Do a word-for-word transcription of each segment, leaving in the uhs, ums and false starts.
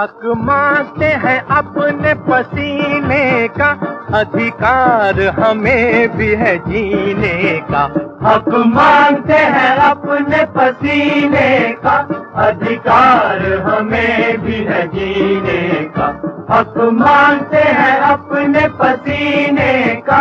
हक मांगते हैं अपने पसीने का, अधिकार हमें भी है जीने का। हक मांगते हैं अपने पसीने का, अधिकार हमें भी है जीने का। हक मांगते हैं अपने पसीने का।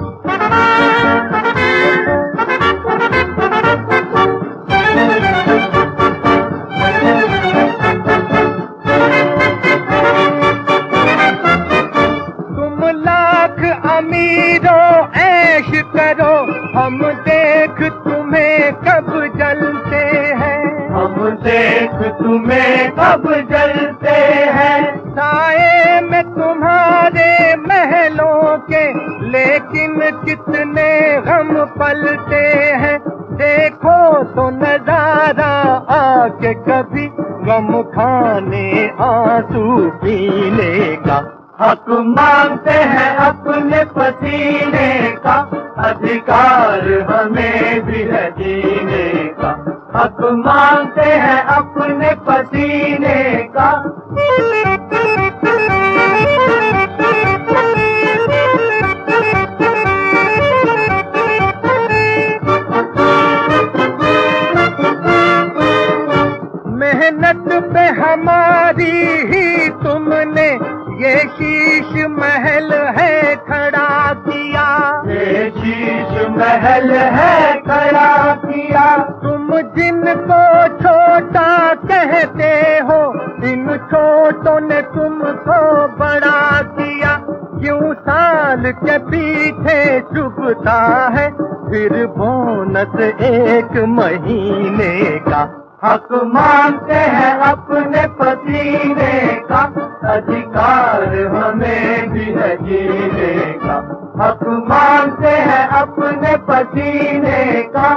तुम लाख अमीरों ऐश करो, हम देख तुम्हें कब जलते हैं। हम देख तुम्हें कब जलते हैं। साए में तुम्हारे महलों के, लेकिन कितने गम पलते हैं। देखो तो नजारा आके कभी, गम खाने आंसू पीने का। हक मांगते हैं अपने पसीने का, अधिकार हमें भी है जीने का। हक मांगते हैं अपने पसीने का। मेहनत पे हमारी ही तुमने ये शीश महल है खड़ा किया। ये शीश महल है खड़ा किया। तुम जिनको छोटा कहते हो, इन छोटों ने तुमको बड़ा किया। क्यों साल के पीछे चुभता है फिर बोनस एक महीने का। हक मांगते हैं अपने पसीने का, अधिकार हमें भी है जीने का। हक मांगते हैं अपने पसीने का।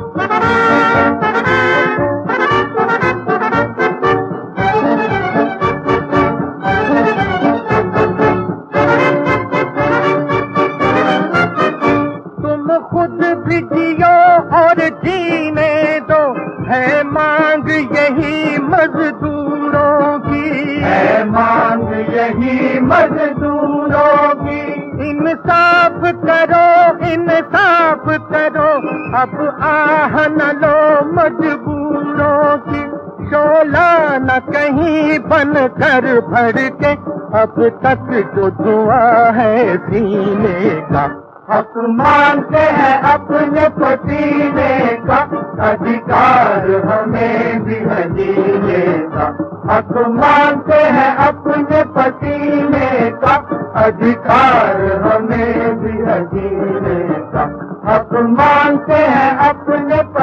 तुम खुद भी जियो और जीने दो, है मांग यही मजदूरों की। है मांग यही मजदूरों की। इंसाफ करो इंसाफ करो, अब आह न लो मजबूरों की। शोला न कहीं बन कर भर के, अब तक जो धुआं है सीने का। हक मांगते हैं अपने पसीने का, अधिकार हमें भी है जीने का। हक मांगते हैं अपने पसीने का, अधिकार हमें भी है जीने का। हक मांगते हैं अपने